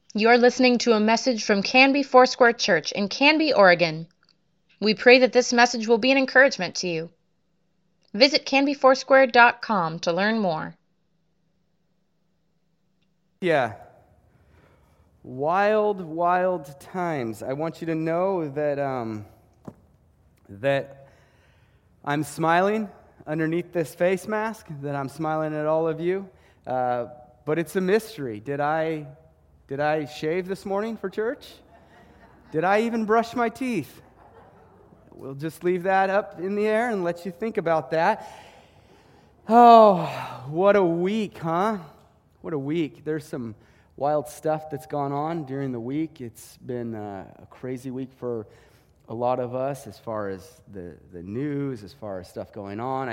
You're listening to a message from Canby Foursquare Church in Canby, Oregon. We pray that this message will be an encouragement to you. Visit canbyfoursquare.com to learn more. Yeah. Wild times. I want you to know that I'm smiling underneath this face mask, that I'm smiling at all of you, but it's a mystery. Did I shave this morning for church? Did I even brush my teeth? We'll just leave that up in the air and let you think about that. Oh, what a week, huh? What a week. There's some wild stuff that's gone on during the week. It's been a crazy week for a lot of us as far as the news, as far as stuff going on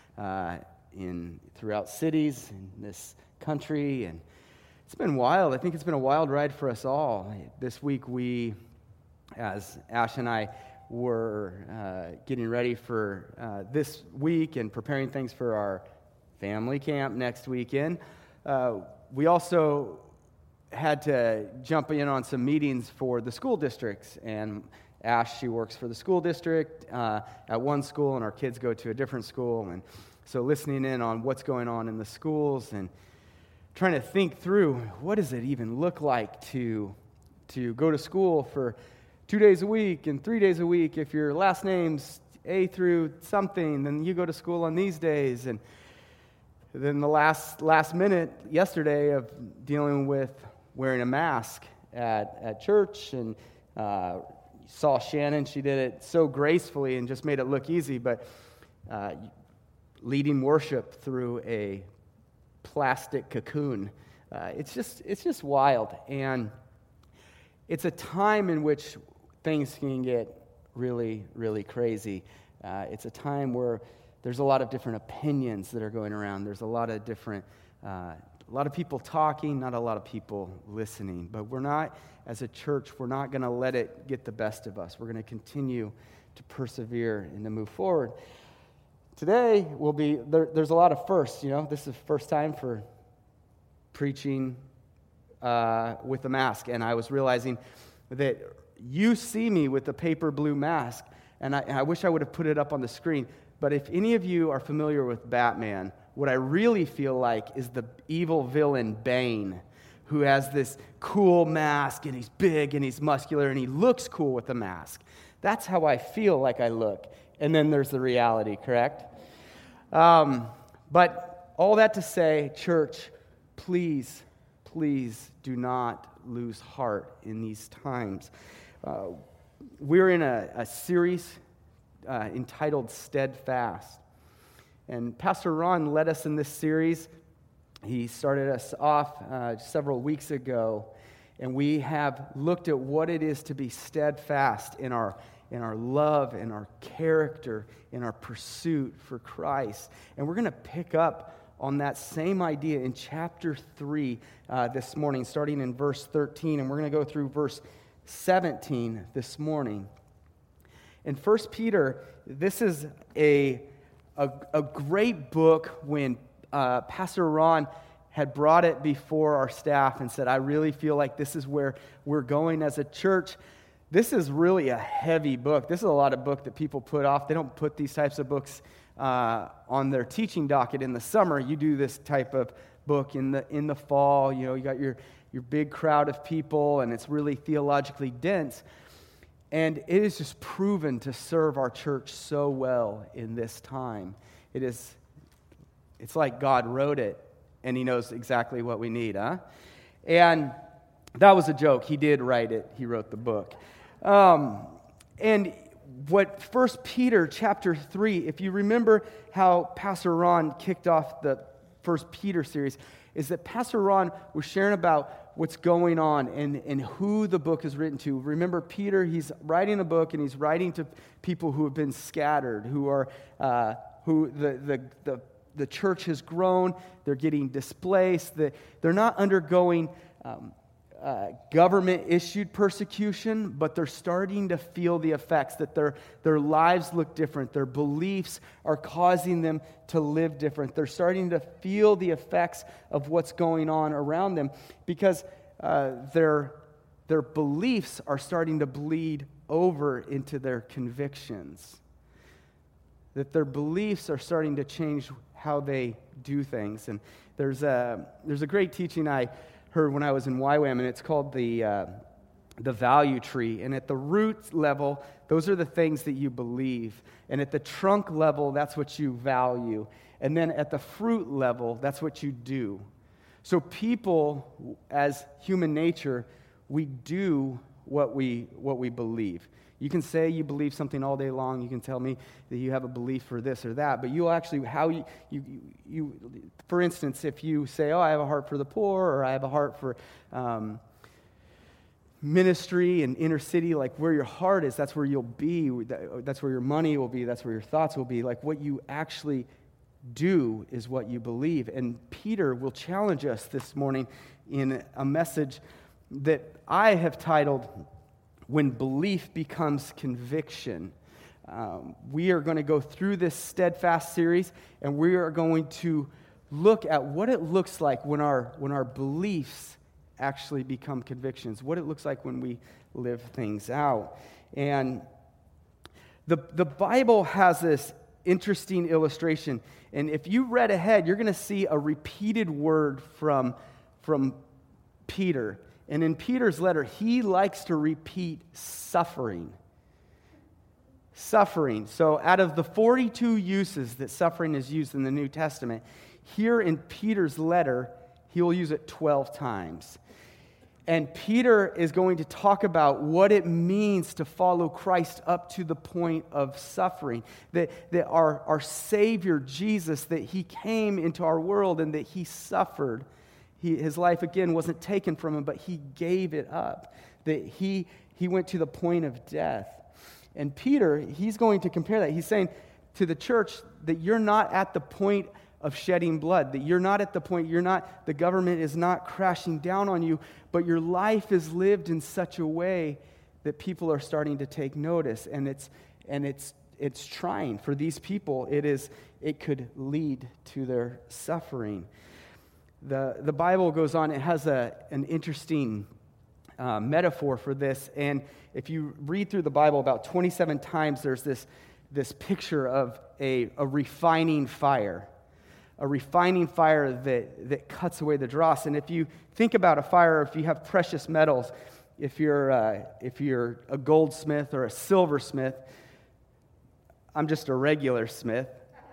throughout cities in this country. And it's been wild. I think it's been a wild ride for us all. This week we, as Ash and I were getting ready for this week and preparing things for our family camp next weekend, we also had to jump in on some meetings for the school districts. And Ash, she works for the school district at one school, and our kids go to a different school. And so listening in on what's going on in the schools and trying to think through, what does it even look like to go to school for 2 days a week and 3 days a week? If your last name's A through something, then you go to school on these days. And then the last minute yesterday of dealing with wearing a mask at church, and saw Shannon. She did it so gracefully and just made it look easy, but leading worship through a plastic cocoon. It's just wild. And it's a time in which things can get really, really crazy. It's a time where there's a lot of different opinions that are going around. There's a lot of people talking, not a lot of people listening. But we're not, as a church, we're not going to let it get the best of us. We're going to continue to persevere and to move forward. Today will be, there's a lot of firsts, This is the first time for preaching with a mask. And I was realizing that you see me with the paper blue mask, and I wish I would have put it up on the screen. But if any of you are familiar with Batman, what I really feel like is the evil villain Bane, who has this cool mask, and he's big, and he's muscular, and he looks cool with the mask. That's how I feel like I look. And then there's the reality, correct? But all that to say, church, please do not lose heart in these times. We're in a series entitled Steadfast. And Pastor Ron led us in this series. He started us off several weeks ago, and we have looked at what it is to be steadfast in our love, in our character, in our pursuit for Christ. And we're going to pick up on that same idea in chapter 3 this morning, starting in verse 13, and we're going to go through verse 17 this morning. In 1 Peter, this is a great book. When Pastor Ron had brought it before our staff and said, I really feel like this is where we're going as a church. This is really a heavy book. This is a lot of book that people put off. They don't put these types of books on their teaching docket in the summer. You do this type of book in the fall. You got your big crowd of people, and it's really theologically dense. And it is just proven to serve our church so well in this time. It's like God wrote it, and He knows exactly what we need, huh? And that was a joke. He did write it. He wrote the book. And what 1 Peter chapter 3, if you remember how Pastor Ron kicked off the 1 Peter series, is that Pastor Ron was sharing about what's going on and who the book is written to. Remember, Peter, he's writing a book, and he's writing to people who have been scattered, who the church has grown, they're getting displaced, they're not undergoing government-issued persecution, but they're starting to feel the effects, that their lives look different. Their beliefs are causing them to live different. They're starting to feel the effects of what's going on around them, because their beliefs are starting to bleed over into their convictions. That their beliefs are starting to change how they do things. And there's a great teaching I heard when I was in YWAM, and it's called the value tree. And at the root level, those are the things that you believe. And at the trunk level, that's what you value. And then at the fruit level, that's what you do. So people, as human nature, we do what we believe. You can say you believe something all day long. You can tell me that you have a belief for this or that. But you actually, for instance, if you say, oh, I have a heart for the poor, or I have a heart for ministry and inner city, like where your heart is, that's where you'll be. That's where your money will be. That's where your thoughts will be. Like what you actually do is what you believe. And Peter will challenge us this morning in a message that I have titled, When Belief Becomes Conviction. We are going to go through this Steadfast series, and we are going to look at what it looks like when our beliefs actually become convictions, what it looks like when we live things out. And the Bible has this interesting illustration, and if you read ahead, you're going to see a repeated word from Peter. And in Peter's letter, he likes to repeat suffering. Suffering. So out of the 42 uses that suffering is used in the New Testament, here in Peter's letter, he will use it 12 times. And Peter is going to talk about what it means to follow Christ up to the point of suffering. That our Savior, Jesus, that he came into our world and that he suffered. His life, again, wasn't taken from him, but he gave it up. That he went to the point of death. And Peter, he's going to compare that. He's saying to the church that you're not at the point of shedding blood, that you're not at the point, the government is not crashing down on you, but your life is lived in such a way that people are starting to take notice. And it's trying for these people. It could lead to their suffering. The Bible goes on, it has an interesting metaphor for this, and if you read through the Bible about 27 times, there's this picture of a refining fire. A refining fire that cuts away the dross. And if you think about a fire, if you have precious metals, if you're a goldsmith or a silversmith, I'm just a regular smith.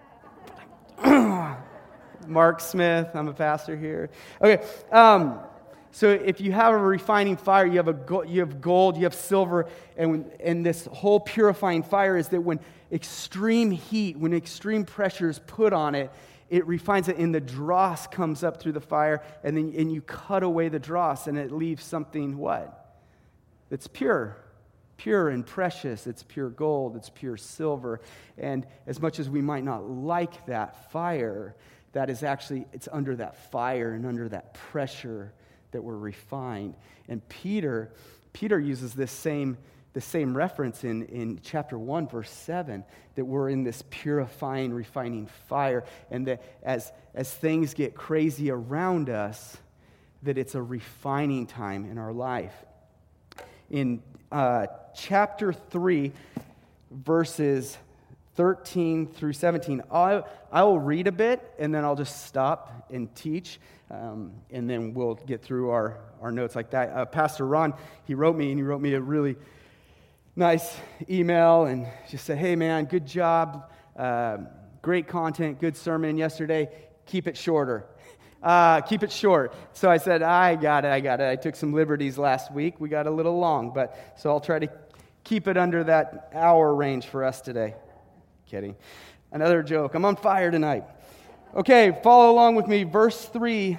Mark Smith, I'm a pastor here. Okay, so if you have a refining fire, you have gold, you have silver, and this whole purifying fire is that when extreme heat, when extreme pressure is put on it, it refines it, and the dross comes up through the fire, and you cut away the dross, and it leaves something what? That's pure and precious. It's pure gold. It's pure silver. And as much as we might not like that fire, that is actually, it's under that fire and under that pressure that we're refined. And Peter uses the same reference in chapter 1, verse 7, that we're in this purifying, refining fire, and that as things get crazy around us, that it's a refining time in our life. In chapter 3, verses 13 through 17, I will read a bit, and then I'll just stop and teach, and then we'll get through our notes like that. Pastor Ron, he wrote me a really nice email and just said, hey man, good job, great content, good sermon yesterday, keep it shorter. Keep it short. So I said, I got it. I took some liberties last week. We got a little long, so I'll try to keep it under that hour range for us today. Kidding. Another joke. I'm on fire tonight. Okay, follow along with me. Verse 13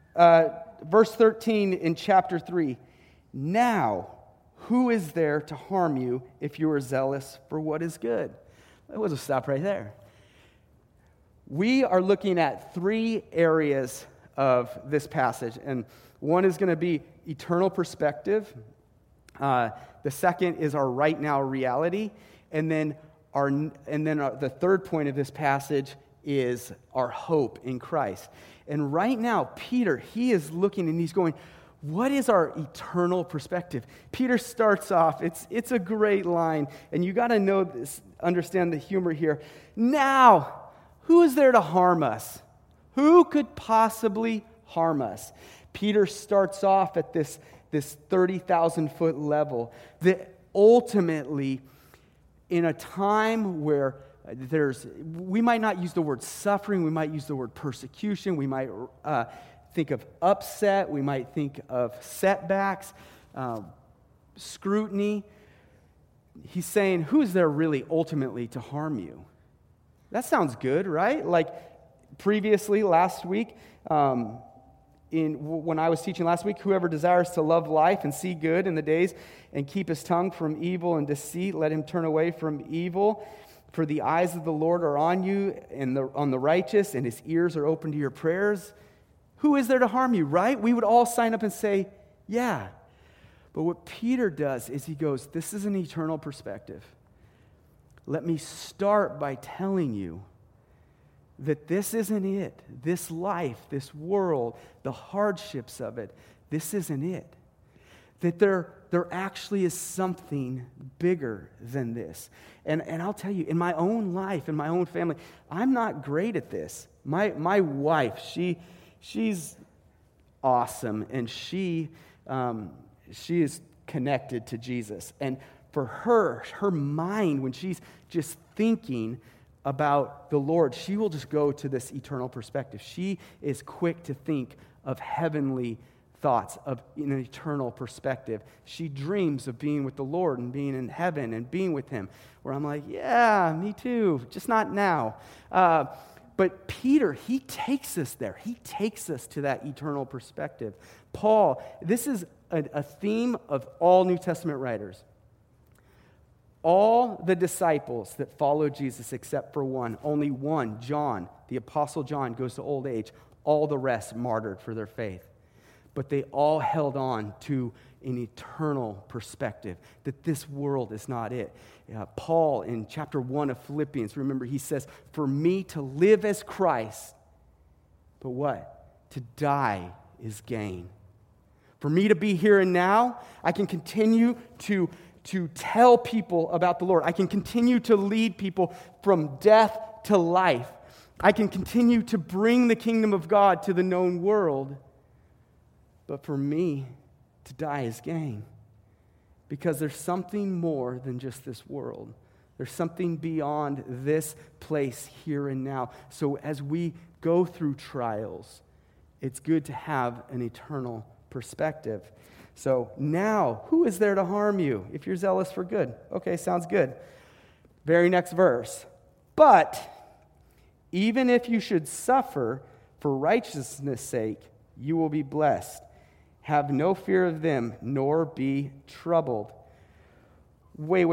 in chapter 3. Now, who is there to harm you if you are zealous for what is good? We'll just stop right there. We are looking at 3 areas of this passage, and one is going to be eternal perspective. The second is our right now reality, and then the third point of this passage is our hope in Christ. And right now, Peter, he is looking and he's going, What is our eternal perspective? Peter starts off, it's a great line, and you got to know this, understand the humor here. Now, who is there to harm us? Who could possibly harm us? Peter starts off at this 30,000-foot level that ultimately, in a time where we might not use the word suffering, we might use the word persecution, we might think of upset, we might think of setbacks, scrutiny. He's saying, who is there really ultimately to harm you? That sounds good, right? Like previously, last week, when I was teaching last week, whoever desires to love life and see good in the days and keep his tongue from evil and deceit, let him turn away from evil. For the eyes of the Lord are on you and on the righteous, and his ears are open to your prayers. Who is there to harm you, right? We would all sign up and say, yeah. But what Peter does is he goes, this is an eternal perspective. Let me start by telling you that this isn't it. This life, this world, the hardships of it, this isn't it. That there actually is something bigger than this. And I'll tell you, in my own life, in my own family, I'm not great at this. My wife, she's awesome, and she is connected to Jesus. And for her mind, when she's just thinking about the Lord, she will just go to this eternal perspective. She is quick to think of heavenly thoughts, of an eternal perspective. She dreams of being with the Lord and being in heaven and being with Him, where I'm like, yeah, me too, just not now. But Peter, he takes us there. He takes us to that eternal perspective. Paul, this is a theme of all New Testament writers. All the disciples that followed Jesus except for one, only one, John, the Apostle John, goes to old age. All the rest martyred for their faith. But they all held on to an eternal perspective, that this world is not it. Paul, in chapter 1 of Philippians, remember, he says, for me to live as Christ, but what? To die is gain. For me to be here and now, I can continue to tell people about the Lord. I can continue to lead people from death to life. I can continue to bring the kingdom of God to the known world. But for me, to die is gain. Because there's something more than just this world. There's something beyond this place here and now. So as we go through trials, it's good to have an eternal perspective. So now, who is there to harm you if you're zealous for good? Okay, sounds good. Very next verse. But even if you should suffer for righteousness' sake, you will be blessed. Have no fear of them, nor be troubled. Wait.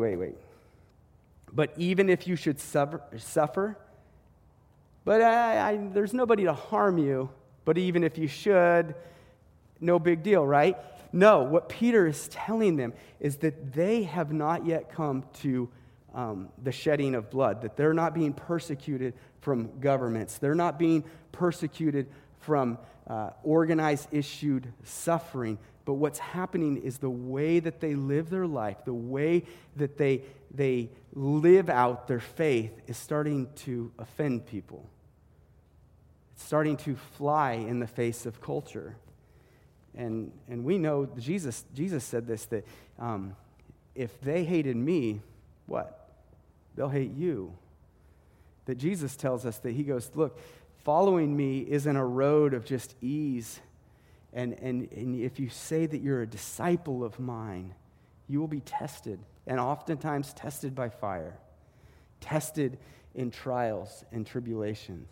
But even if you should suffer, but there's nobody to harm you, but even if you should, no big deal, right? No, what Peter is telling them is that they have not yet come to the shedding of blood, that they're not being persecuted from governments. They're not being persecuted from organized issued suffering. But what's happening is the way that they live their life, the way that they live out their faith is starting to offend people. It's starting to fly in the face of culture. And we know Jesus said this, that if they hated me, what? They'll hate you. That Jesus tells us that he goes, look, following me isn't a road of just ease. And if you say that you're a disciple of mine, you will be tested, and oftentimes tested by fire, tested in trials and tribulations.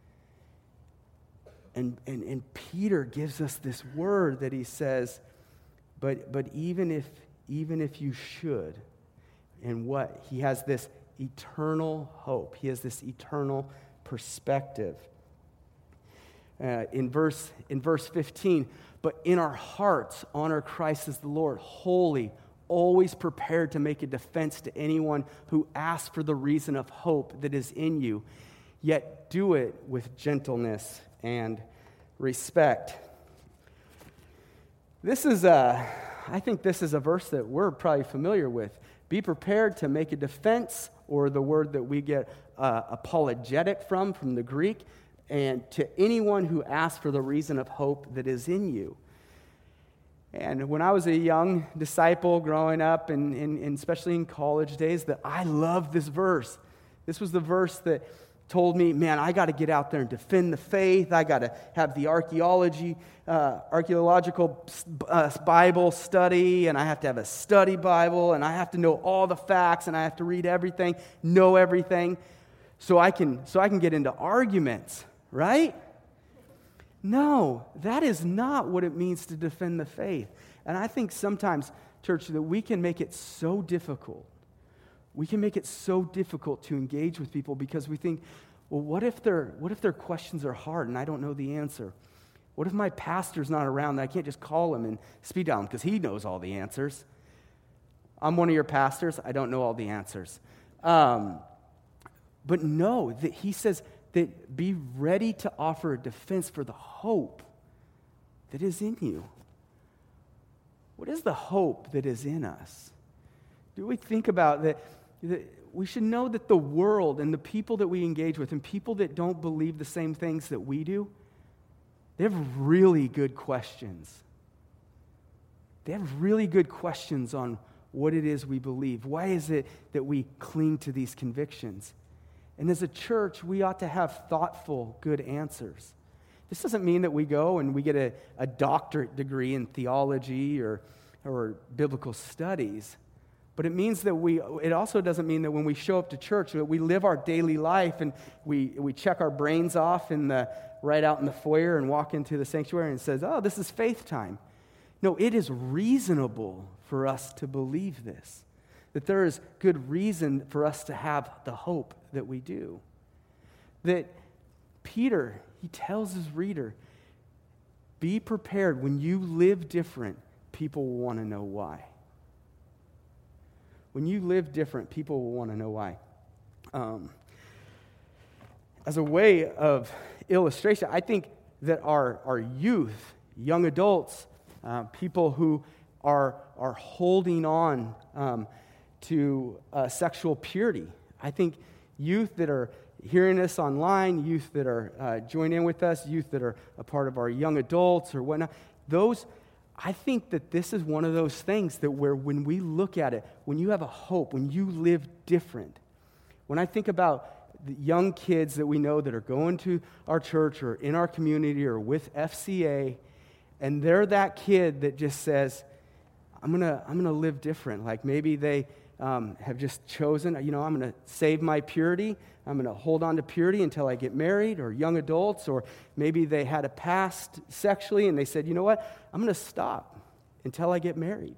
And Peter gives us this word that he says, but even if you should, and what? He has this eternal hope. He has this eternal perspective. In verse 15, but in our hearts honor Christ as the Lord, holy, always prepared to make a defense to anyone who asks for the reason of hope that is in you, yet do it with gentleness and respect. I think this is a verse that we're probably familiar with. Be prepared to make a defense, or the word that we get apologetic from the Greek, and to anyone who asks for the reason of hope that is in you. And when I was a young disciple growing up, and especially in college days, that I loved this verse. This was the verse that told me, man, I got to get out there and defend the faith. I got to have the archaeological Bible study, and I have to have a study Bible, and I have to know all the facts, and I have to read everything, know everything, so I can get into arguments, right? No, that is not what it means to defend the faith. And I think sometimes, church, that we can make it so difficult. We can make it so difficult to engage with people because we think, well, what if their questions are hard and I don't know the answer? What if my pastor's not around and I can't just call him and speed dial him because he knows all the answers? I'm one of your pastors. I don't know all the answers. But no, that he says that be ready to offer a defense for the hope that is in you. What is the hope that is in us? Do we think about that we should know that the world and the people that we engage with and people that don't believe the same things that we do, they have really good questions. They have really good questions on what it is we believe. Why is it that we cling to these convictions? And as a church, we ought to have thoughtful, good answers. This doesn't mean that we go and we get a doctorate degree in theology or biblical studies. But it means that it also doesn't mean that when we show up to church that we live our daily life and we check our brains off right out in the foyer and walk into the sanctuary and says, oh, this is faith time. No, it is reasonable for us to believe this, that there is good reason for us to have the hope that we do. That Peter, he tells his reader, be prepared. When you live different, people will want to know why. When you live different, people will want to know why. As a way of illustration, I think that our youth, young adults, people who are holding on to sexual purity, I think youth that are hearing us online, youth that are joining in with us, youth that are a part of our young adults or whatnot, I think that this is one of those things that where when we look at it, when you have a hope, when you live different, when I think about the young kids that we know that are going to our church or in our community or with FCA, and they're that kid that just says, I'm gonna live different. Like maybe they have just chosen, I'm going to save my purity. I'm going to hold on to purity until I get married, or young adults, or maybe they had a past sexually and they said, you know what, I'm going to stop until I get married.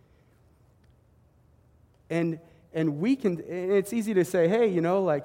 And it's easy to say, hey, like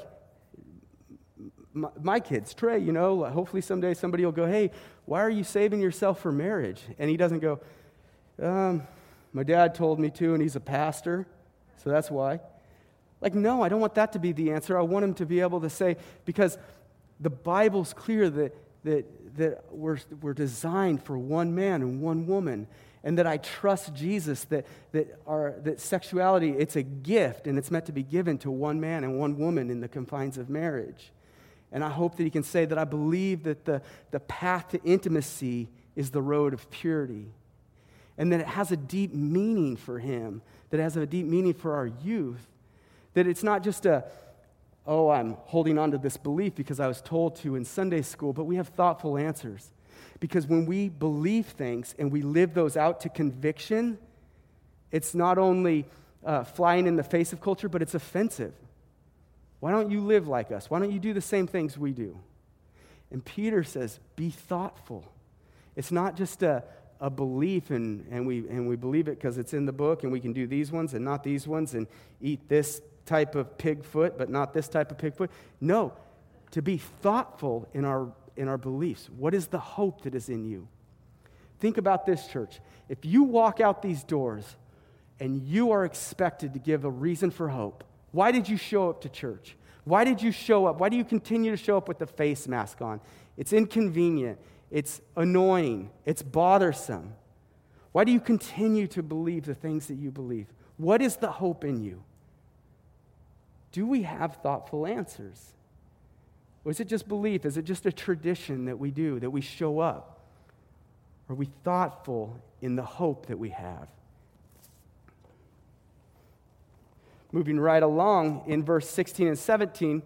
my kids, Trey, hopefully someday somebody will go, hey, why are you saving yourself for marriage? And he doesn't go, my dad told me to, and he's a pastor, so that's why. Like, no, I don't want that to be the answer. I want him to be able to say, because the Bible's clear that we're designed for one man and one woman, and that I trust Jesus, that sexuality, it's a gift, and it's meant to be given to one man and one woman in the confines of marriage. And I hope that he can say that I believe that the path to intimacy is the road of purity, and that it has a deep meaning for him, that it has a deep meaning for our youth. That it's not just I'm holding on to this belief because I was told to in Sunday school, but we have thoughtful answers. Because when we believe things and we live those out to conviction, it's not only flying in the face of culture, but it's offensive. Why don't you live like us? Why don't you do the same things we do? And Peter says, be thoughtful. It's not just a belief, and we believe it because it's in the book, and we can do these ones and not these ones, and eat this type of pig foot, but not this type of pig foot. No, to be thoughtful in our beliefs. What is the hope that is in you? Think about this, church. If you walk out these doors and you are expected to give a reason for hope, why did you show up to church? Why did you show up? Why do you continue to show up with the face mask on? It's inconvenient. It's annoying. It's bothersome. Why do you continue to believe the things that you believe? What is the hope in you? Do we have thoughtful answers? Or is it just belief? Is it just a tradition that we do, that we show up? Are we thoughtful in the hope that we have? Moving right along in verse 16 and 17,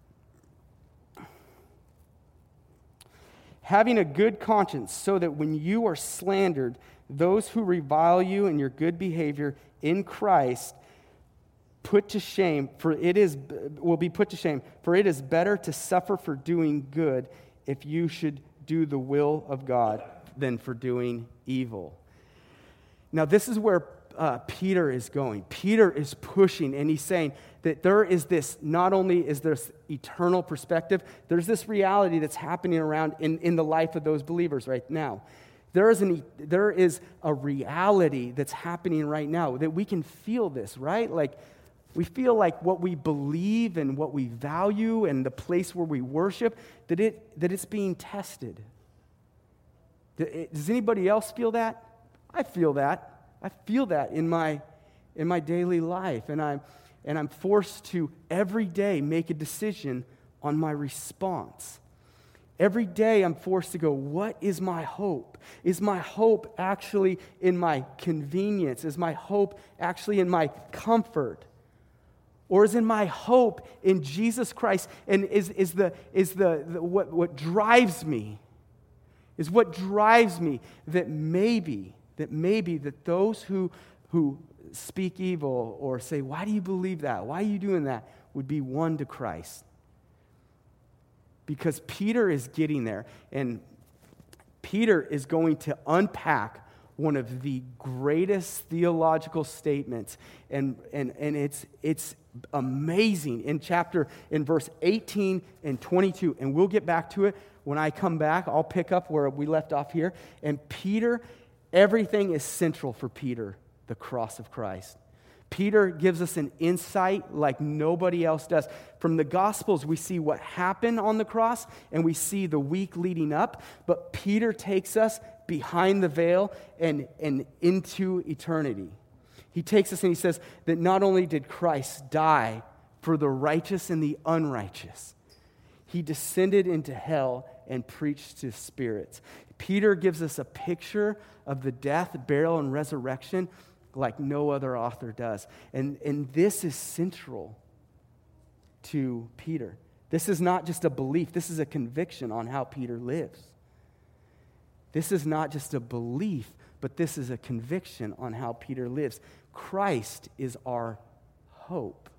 having a good conscience, so that when you are slandered, those who revile you and your good behavior in Christ put to shame, will be put to shame. For it is better to suffer for doing good if you should do the will of God than for doing evil. Now, this is where Peter is going. Peter is pushing, and he's saying that there is this, not only is there this eternal perspective, there's this reality that's happening around in the life of those believers right now. There is a reality that's happening right now that we can feel this, right? Like, we feel like what we believe and what we value and the place where we worship, that it's being tested. Does anybody else feel that? I feel that. I feel that in my daily life, and I'm forced to every day make a decision on my response. Every day I'm forced to go, what is my hope? Is my hope actually in my convenience? Is my hope actually in my comfort? Or is in my hope in Jesus Christ? And is what drives me? Is what drives me that maybe that those who speak evil or say, why do you believe that? Why are you doing that? Would be won to Christ. Because Peter is getting there, and Peter is going to unpack one of the greatest theological statements, and it's amazing in verse 18 and 22, and we'll get back to it when I come back. I'll pick up where we left off here. And Peter, everything is central for Peter, the cross of Christ. Peter gives us an insight like nobody else does. From the Gospels, we see what happened on the cross, and we see the week leading up, but Peter takes us behind the veil and into eternity. He takes us and he says that not only did Christ die for the righteous and the unrighteous, he descended into hell and preached to spirits. Peter gives us a picture of the death, burial, and resurrection like no other author does. And this is central to Peter. This is not just a belief. This is a conviction on how Peter lives. This is not just a belief, but this is a conviction on how Peter lives. Christ is our hope.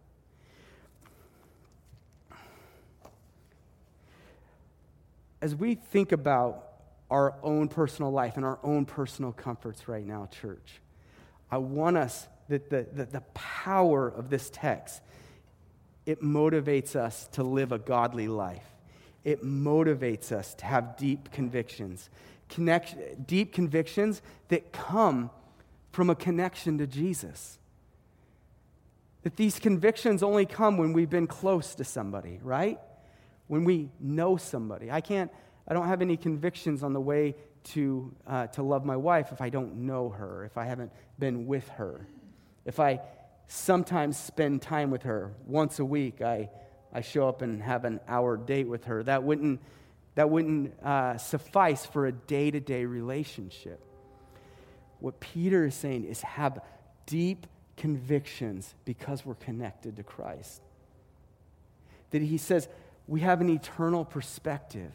As we think about our own personal life and our own personal comforts right now, church, I want us, that the power of this text, it motivates us to live a godly life. It motivates us to have deep convictions. Deep convictions that come from a connection to Jesus. That these convictions only come when we've been close to somebody, right? When we know somebody. I don't have any convictions on the way to love my wife if I don't know her, if I haven't been with her. If I sometimes spend time with her once a week, I show up and have an hour date with her. That wouldn't suffice for a day-to-day relationship. What Peter is saying is have deep convictions because we're connected to Christ. That he says we have an eternal perspective.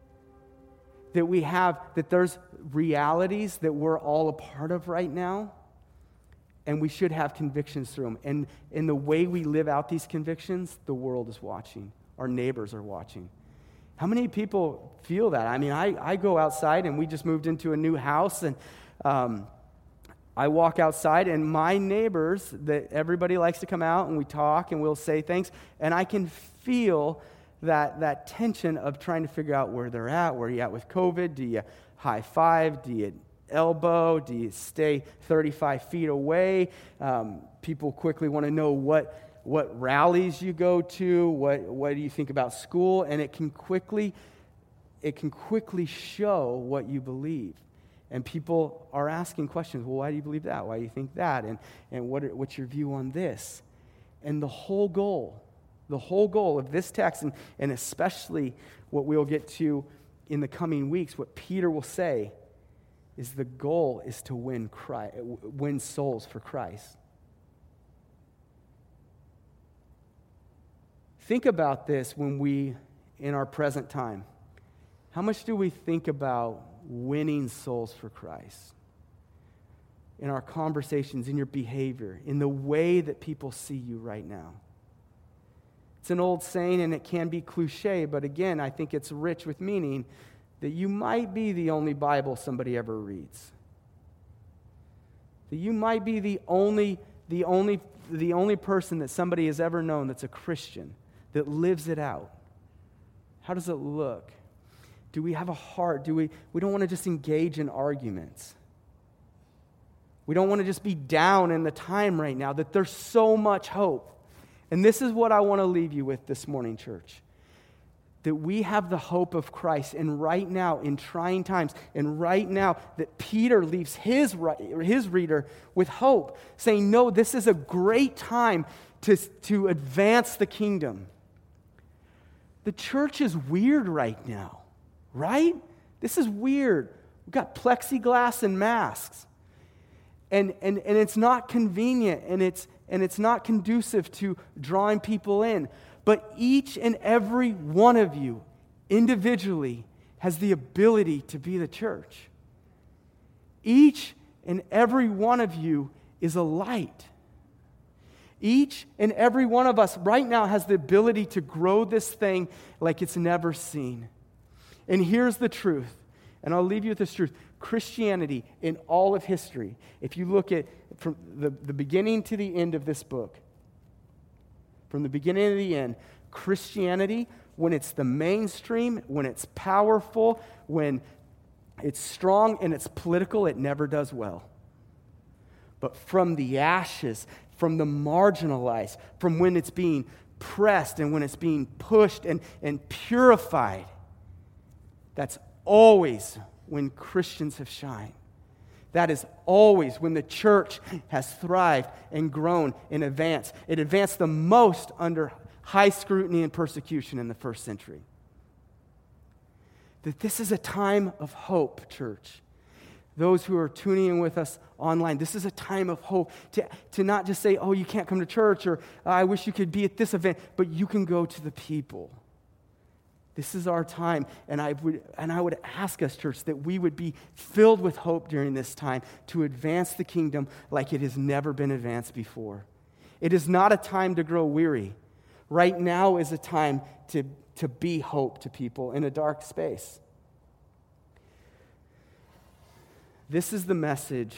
That there's realities that we're all a part of right now, and we should have convictions through them. And in the way we live out these convictions, the world is watching. Our neighbors are watching. How many people feel that? I mean, I go outside, and we just moved into a new house, and I walk outside, and my neighbors, that everybody likes to come out, and we talk, and we'll say things, and I can feel that tension of trying to figure out where they're at. Where are you at with COVID? Do you high five? Do you elbow? Do you stay 35 feet away? People quickly want to know what rallies you go to. What do you think about school? And it can quickly show what you believe. And people are asking questions. Well, why do you believe that? Why do you think that? And what's your view on this? And the whole goal of this text, and especially what we'll get to in the coming weeks, what Peter will say, is the goal is to win souls for Christ. Think about this in our present time. How much do we think about winning souls for Christ? In our conversations, in your behavior, in the way that people see you right now. It's an old saying and it can be cliche, but again, I think it's rich with meaning that you might be the only Bible somebody ever reads. That you might be the only person that somebody has ever known that's a Christian, that lives it out. How does it look? Do we have a heart? We don't want to just engage in arguments. We don't want to just be down in the time right now, that there's so much hope. And this is what I want to leave you with this morning, church. That we have the hope of Christ, and right now, in trying times, and right now, that Peter leaves his reader with hope, saying, no, this is a great time to advance the kingdom. The church is weird right now, right? This is weird. We've got plexiglass and masks. And it's not convenient, and it's not conducive to drawing people in. But each and every one of you individually has the ability to be the church. Each and every one of you is a light. Each and every one of us right now has the ability to grow this thing like it's never seen. And here's the truth, and I'll leave you with this truth. Christianity in all of history, if you look at from the beginning to the end of this book, from the beginning to the end, Christianity, when it's the mainstream, when it's powerful, when it's strong and it's political, it never does well. But from the ashes, from the marginalized, from when it's being pressed and when it's being pushed and purified, that's always when Christians have shined. That is always when the church has thrived and grown and advanced. It advanced the most under high scrutiny and persecution in the first century. That this is a time of hope, church. Those who are tuning in with us online, this is a time of hope to not just say, oh, you can't come to church, or I wish you could be at this event, but you can go to the people. This is our time, and I would ask us, church, that we would be filled with hope during this time to advance the kingdom like it has never been advanced before. It is not a time to grow weary. Right now is a time to be hope to people in a dark space. This is the message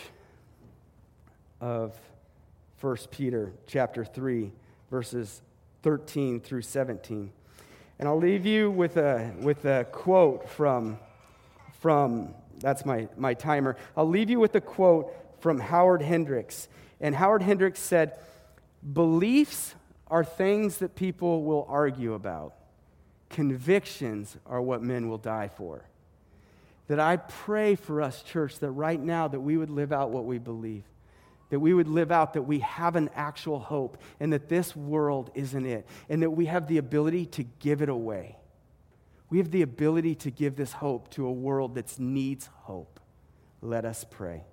of 1 Peter chapter 3, verses 13 through 17. And I'll leave you with a quote from that's my timer. I'll leave you with a quote from Howard Hendricks. And Howard Hendricks said, "Beliefs are things that people will argue about. Convictions are what men will die for." That I pray for us, church, that right now that we would live out what we believe. That we would live out that we have an actual hope and that this world isn't it. And that we have the ability to give it away. We have the ability to give this hope to a world that needs hope. Let us pray.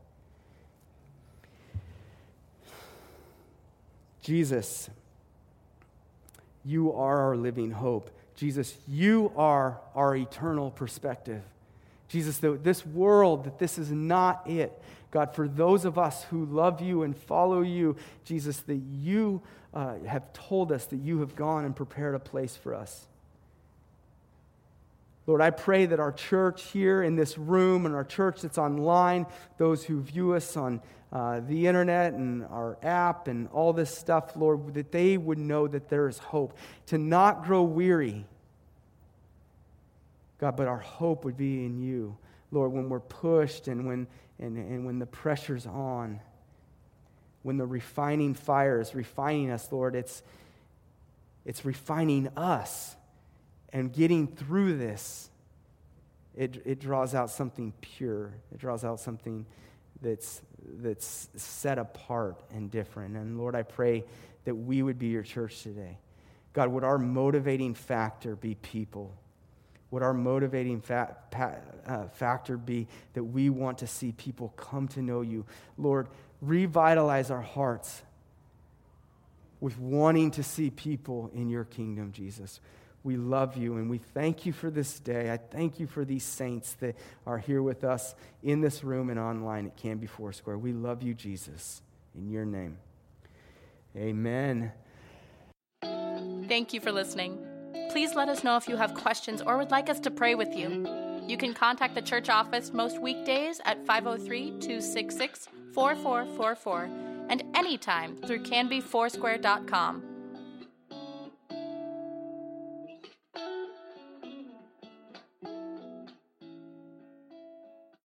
Jesus, you are our living hope. Jesus, you are our eternal perspective. Jesus, this world, that this is not it. God, for those of us who love you and follow you, Jesus, that you have told us that you have gone and prepared a place for us. Lord, I pray that our church here in this room and our church that's online, those who view us on the internet and our app and all this stuff, Lord, that they would know that there is hope, to not grow weary. God, but our hope would be in you, Lord, when we're pushed and when the pressure's on, when the refining fire is refining us, Lord, it's refining us, and getting through this it draws out something pure. It draws out something that's set apart and different. And Lord, I pray that we would be your church today. God, would our motivating factor be people? Would our motivating factor be that we want to see people come to know you? Lord, revitalize our hearts with wanting to see people in your kingdom, Jesus. We love you and we thank you for this day. I thank you for these saints that are here with us in this room and online at Canby Foursquare. We love you, Jesus. In your name, amen. Thank you for listening. Please let us know if you have questions or would like us to pray with you. You can contact the church office most weekdays at 503-266-4444 and anytime through canbyfoursquare.com.